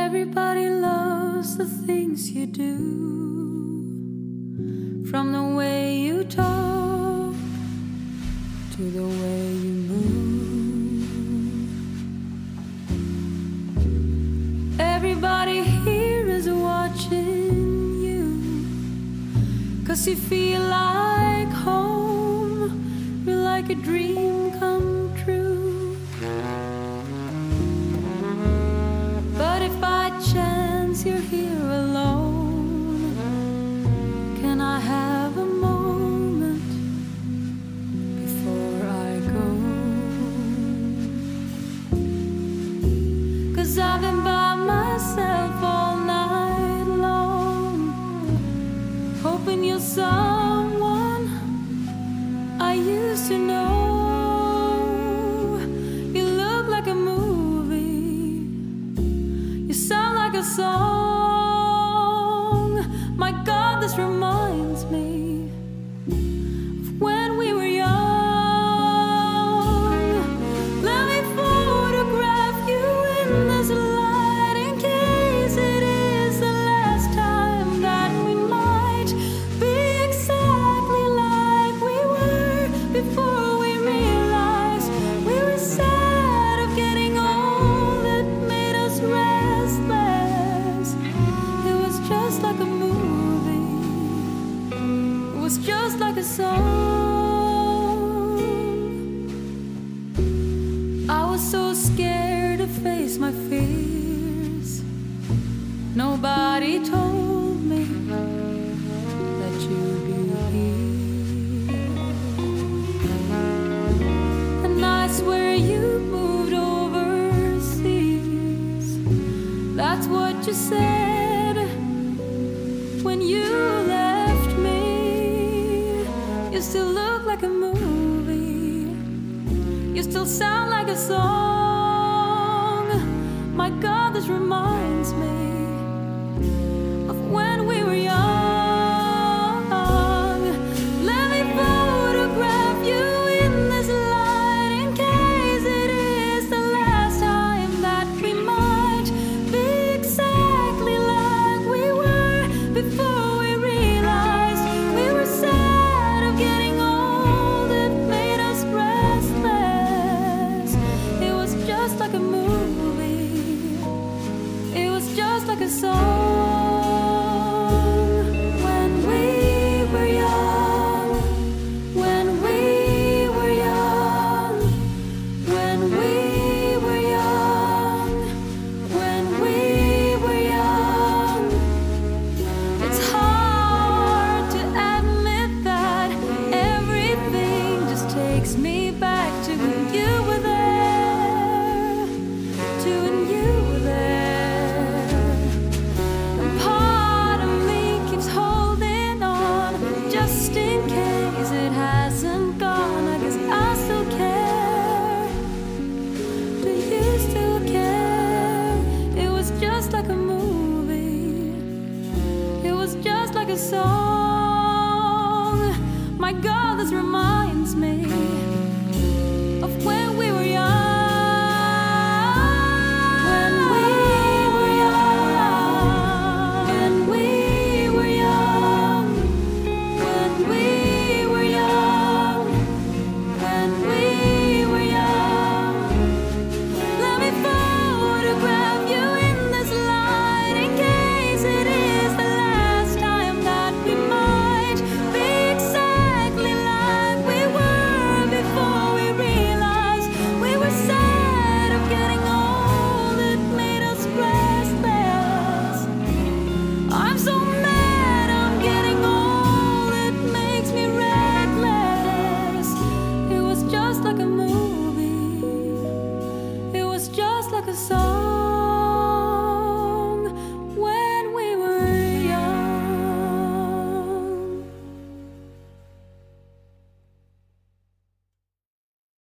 Everybody loves the things you do, from the way you talk to the way you move. Everybody here is watching you, 'cause you feel like home. You're like a dream come true. But if by chance you're here alone, can I have a moment before I go? 'Cause I've been by myself all night long, hoping you're someone I used to know. You look like a movie, you sound like a song. My God, this reminds me of when we were young. Let me photograph you in this light, in case it is the last time that we might be exactly like we were before we realized we were sad of getting old. It made us restless. It was just like a movie, it was just like a song. I was so scared to face my fears. Nobody told me that you'd be here. And I swear you moved overseas. That's what you said when you left me. You still look like a movie, you still sound like a song.